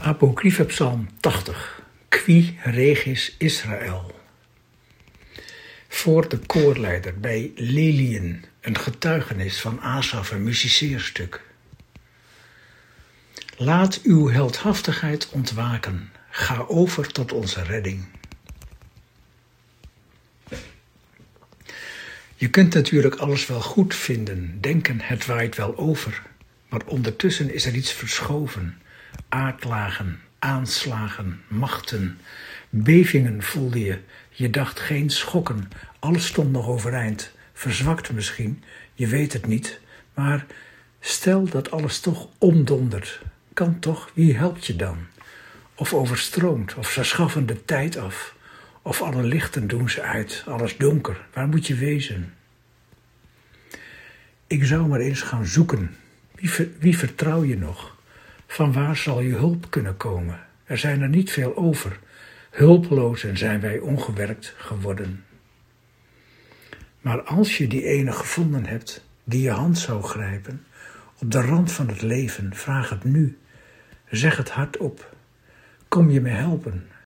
Apocryphe Psalm 80. Qui regis Israël. Voor de koorleider bij Lelien, een getuigenis van Asaf, een musiceerstuk. Laat uw heldhaftigheid ontwaken, ga over tot onze redding. Je kunt natuurlijk alles wel goed vinden, denken het waait wel over, maar ondertussen is er iets verschoven. Aardlagen, aanslagen, machten, bevingen voelde je. Je dacht geen schokken, alles stond nog overeind, verzwakt misschien, je weet het niet. Maar stel dat alles toch omdondert, kan toch, wie helpt je dan? Of overstroomt, of ze schaffen de tijd af, of alle lichten doen ze uit, alles donker, waar moet je wezen? Ik zou maar eens gaan zoeken, wie vertrouw je nog? Van waar zal je hulp kunnen komen? Er zijn er niet veel over. Hulpelozen zijn wij ongewerkt geworden. Maar als je die ene gevonden hebt, die je hand zou grijpen, op de rand van het leven, vraag het nu. Zeg het hardop. Kom je me helpen?